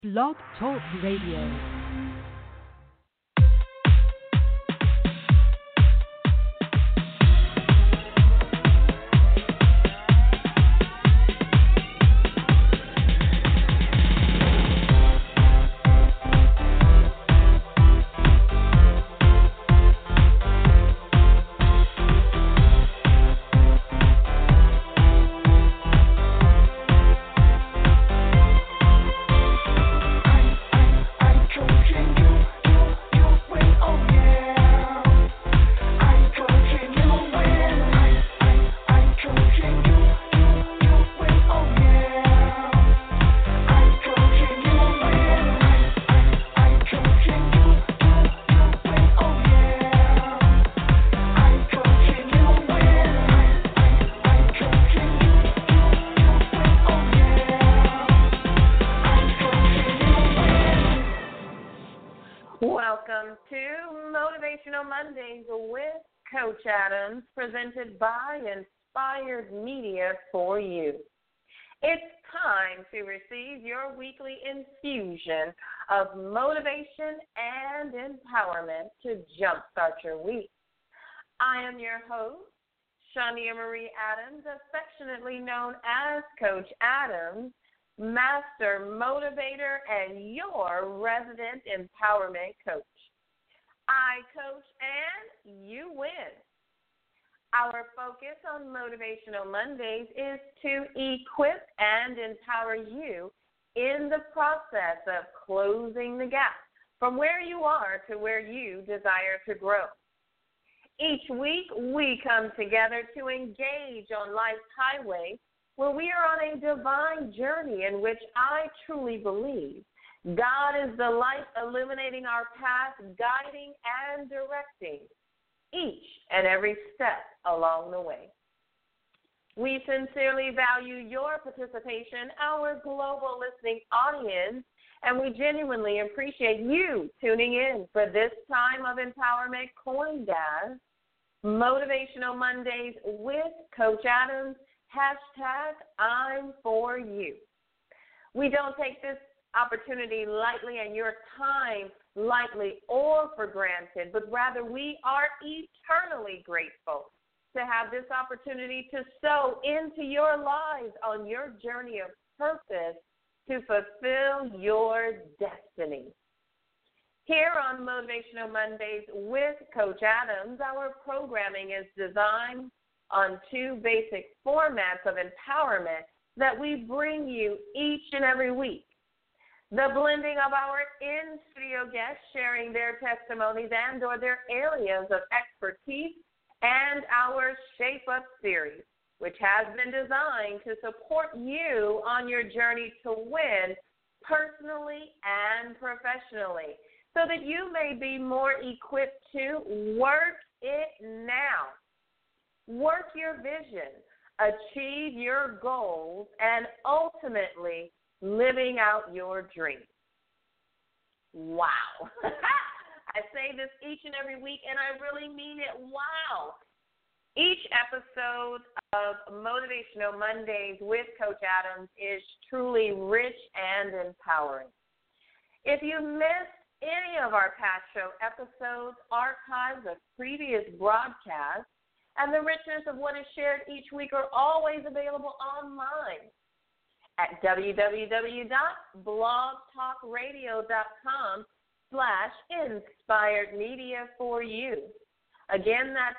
Blog Talk Radio. Welcome to Motivational Mondays with Coach Adams, presented by Inspired Media for you. It's time to receive your weekly infusion of motivation and empowerment to jumpstart your week. I am your host, Shania Marie Adams, affectionately known as Coach Adams, master motivator and your resident empowerment coach. I coach and you win. Our focus on Motivational Mondays is to equip and empower you in the process of closing the gap from where you are to where you desire to grow. Each week, we come together to engage on life's highway where we are on a divine journey in which I truly believe God is the light illuminating our path, guiding and directing each and every step along the way. We sincerely value your participation, our global listening audience, and we genuinely appreciate you tuning in for this time of empowerment coined as Motivational Mondays with Coach Adams, #I'm for you. We don't take this opportunity lightly and your time lightly or for granted, but rather we are eternally grateful to have this opportunity to sow into your lives on your journey of purpose to fulfill your destiny. Here on Motivational Mondays with Coach Adams, our programming is designed on two basic formats of empowerment that we bring you each and every week. The blending of our in-studio guests sharing their testimonies and or their areas of expertise, and our Shape Up series, which has been designed to support you on your journey to win personally and professionally so that you may be more equipped to work it now. Work your vision, achieve your goals, and ultimately living out your dreams. Wow. I say this each and every week, and I really mean it. Wow. Each episode of Motivational Mondays with Coach Adams is truly rich and empowering. If you missed any of our past show episodes, archives of previous broadcasts, and the richness of what is shared each week are always available online at www.blogtalkradio.com/inspiredmedia for you. Again, that's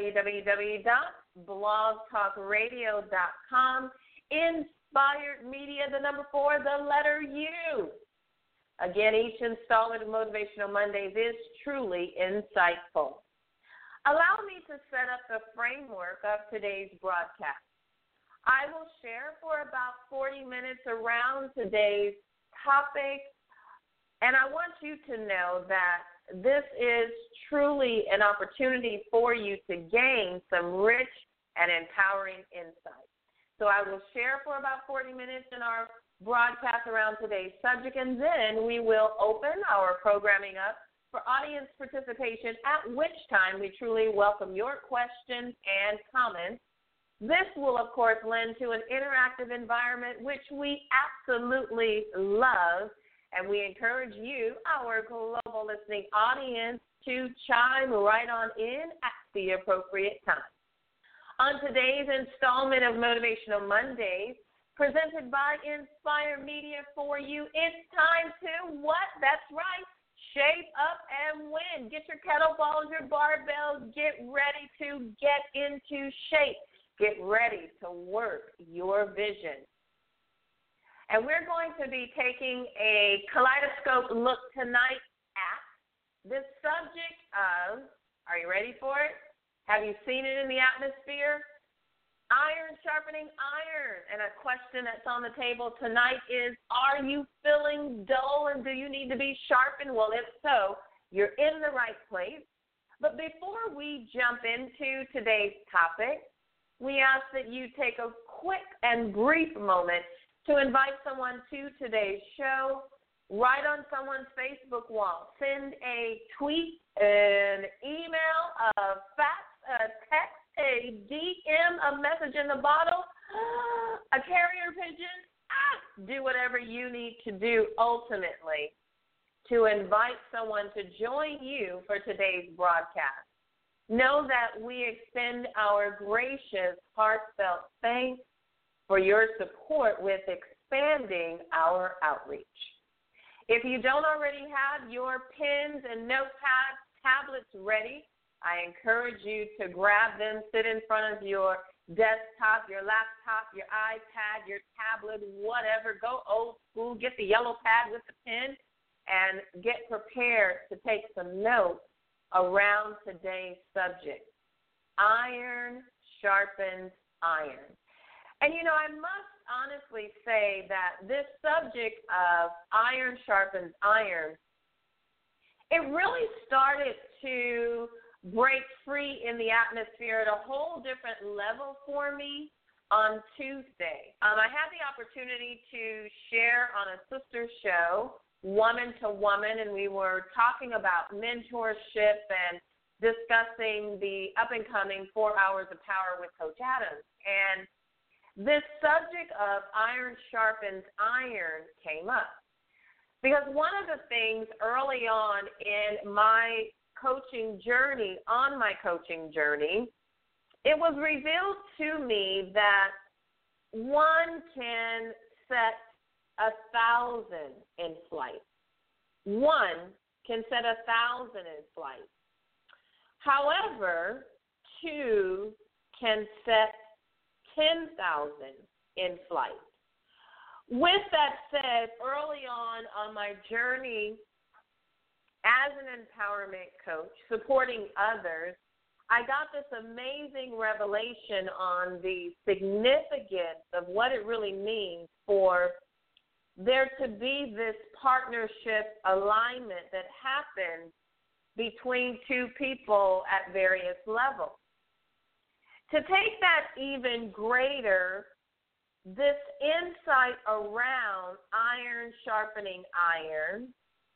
www.blogtalkradio.com, inspired media, the number 4, the letter U. Again, each installment of Motivational Mondays is truly insightful. Allow me to set up the framework of today's broadcast. I will share for about 40 minutes around today's topic, and I want you to know that this is truly an opportunity for you to gain some rich and empowering insight. So I will share for about 40 minutes in our broadcast around today's subject, and then we will open our programming up for audience participation, at which time we truly welcome your questions and comments. This will, of course, lend to an interactive environment, which we absolutely love, And we encourage you, our global listening audience, to chime right on in at the appropriate time. On today's installment of Motivational Mondays, presented by Inspire Media for you, it's time to what? That's right, shape up and win. Get your kettlebells, your barbells, get ready to get into shape. Get ready to work your vision. And we're going to be taking a kaleidoscope look tonight at the subject of, are you ready for it? Have you seen it in the atmosphere? Iron sharpening iron. And a question that's on the table tonight is, are you feeling dull and do you need to be sharpened? Well, if so, you're in the right place. But before we jump into today's topic, we ask that you take a quick and brief moment to invite someone to today's show. Write on someone's Facebook wall. Send a tweet, an email, a fax, a text, a DM, a message in the bottle, a carrier pigeon. Do whatever you need to do ultimately to invite someone to join you for today's broadcast. Know that we extend our gracious, heartfelt thanks for your support with expanding our outreach. If you don't already have your pens and notepads, tablets ready, I encourage you to grab them, sit in front of your desktop, your laptop, your iPad, your tablet, whatever. Go old school, get the yellow pad with the pen, and get prepared to take some notes around today's subject. Iron sharpens iron. And, I must honestly say that this subject of iron sharpens iron, it really started to break free in the atmosphere at a whole different level for me on Tuesday. I had the opportunity to share on a sister show, Woman to Woman, and we were talking about mentorship and discussing the up-and-coming 4 Hours of Power with Coach Adams. And this subject of iron sharpens iron came up. Because one of the things early on in my coaching journey, it was revealed to me that one can set 1,000 in flight. One can set 1,000 in flight. However, two can set 10,000 in flight. With that said, early on my journey as an empowerment coach, supporting others, I got this amazing revelation on the significance of what it really means for there to be this partnership alignment that happens between two people at various levels. To take that even greater, this insight around iron sharpening iron,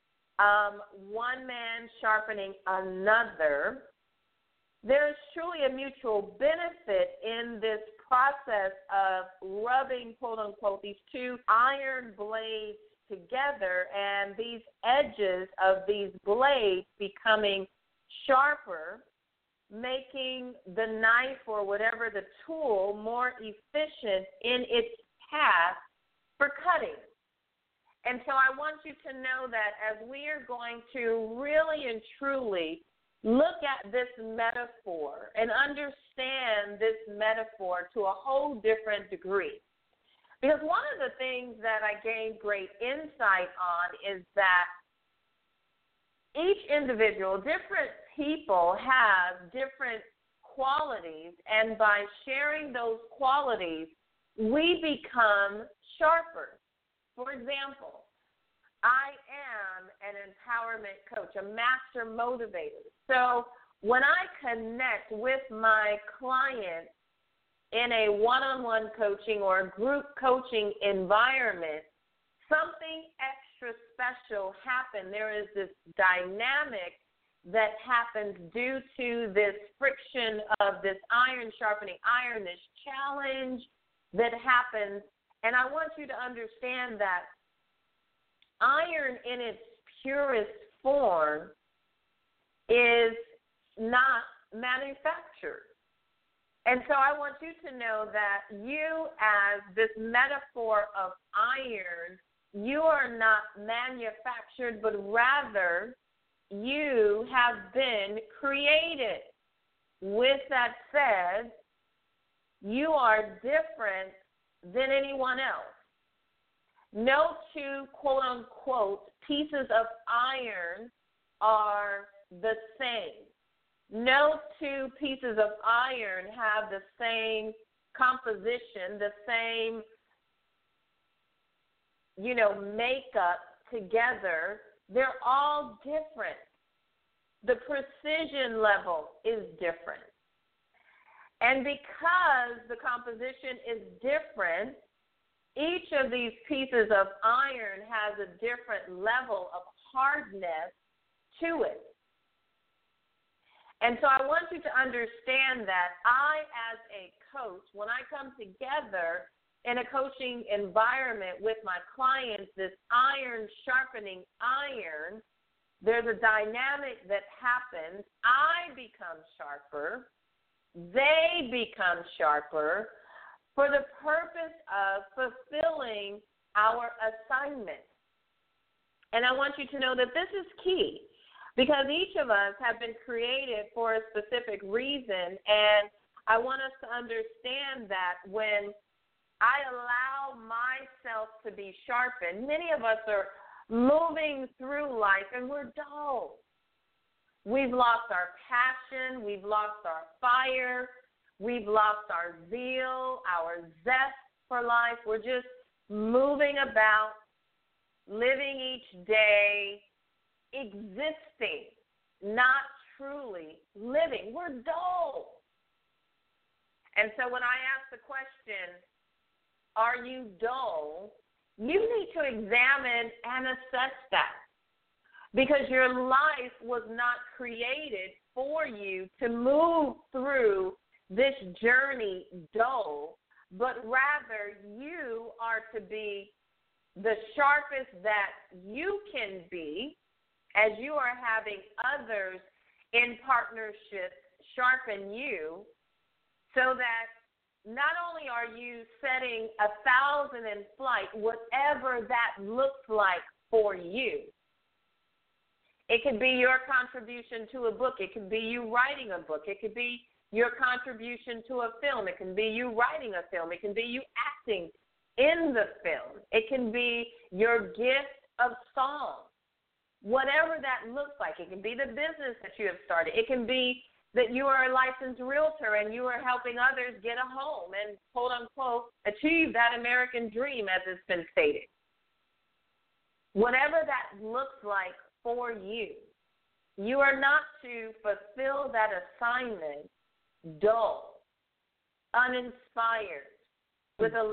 one man sharpening another, there is truly a mutual benefit in this process of rubbing, quote unquote, these two iron blades together and these edges of these blades becoming sharper, making the knife or whatever the tool more efficient in its path for cutting. And so I want you to know that as we are going to really and truly look at this metaphor and understand this metaphor to a whole different degree. Because one of the things that I gained great insight on is that each individual, different people have different qualities, and by sharing those qualities, we become sharper. For example, I am an empowerment coach, a master motivator. So when I connect with my clients in a one-on-one coaching or group coaching environment, something extra special happens. There is this dynamic that happens due to this friction of this iron sharpening iron, this challenge that happens. And I want you to understand that iron in its purest form is not manufactured. And so I want you to know that you, as this metaphor of iron, you are not manufactured, but rather you have been created. With that said, you are different than anyone else. No two, quote unquote, pieces of iron are the same. No two pieces of iron have the same composition, the same, makeup together. They're all different. The precision level is different. And because the composition is different, each of these pieces of iron has a different level of hardness to it. And so I want you to understand that I, as a coach, when I come together in a coaching environment with my clients, this iron sharpening iron, there's a dynamic that happens. I become sharper. They become sharper for the purpose of fulfilling our assignment. And I want you to know that this is key, because each of us have been created for a specific reason, and I want us to understand that when I allow myself to be sharpened, many of us are moving through life and we're dull. We've lost our passion, we've lost our fire, we've lost our zeal, our zest for life. We're just moving about, living each day, existing, not truly living. We're dull. And so when I ask the question, are you dull? You need to examine and assess that, because your life was not created for you to move through this journey dull, but rather you are to be the sharpest that you can be, as you are having others in partnership sharpen you, so that not only are you setting 1,000 in flight, whatever that looks like for you. It could be your contribution to a book. It could be you writing a book. It could be your contribution to a film. It can be you writing a film. It can be you acting in the film. It can be your gift of song. Whatever that looks like. It can be the business that you have started. It can be that you are a licensed realtor and you are helping others get a home and, quote unquote, achieve that American dream, as it's been stated. Whatever that looks like for you, you are not to fulfill that assignment dull, uninspired, with a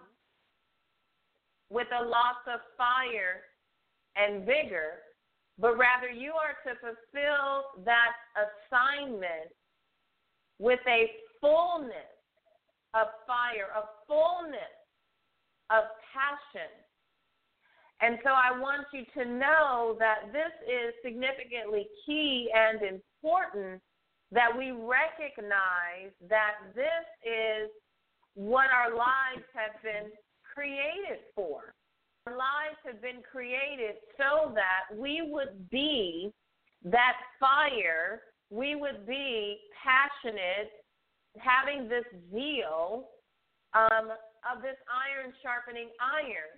loss of fire and vigor, but rather you are to fulfill that assignment with a fullness of fire, a fullness of passion. And so I want you to know that this is significantly key and important, that we recognize that this is what our lives have been created for. Our lives have been created so that we would be that fire, we would be passionate, having this zeal of this iron sharpening iron.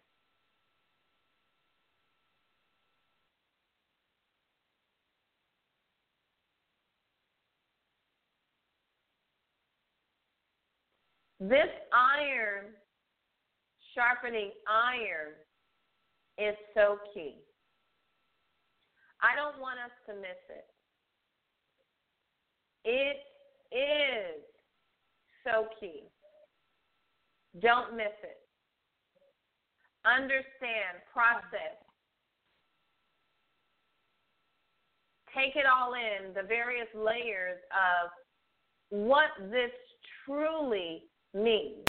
This iron sharpening iron is so key. I don't want us to miss it. It is so key. Don't miss it. Understand, process. Take it all in, the various layers of what this truly means.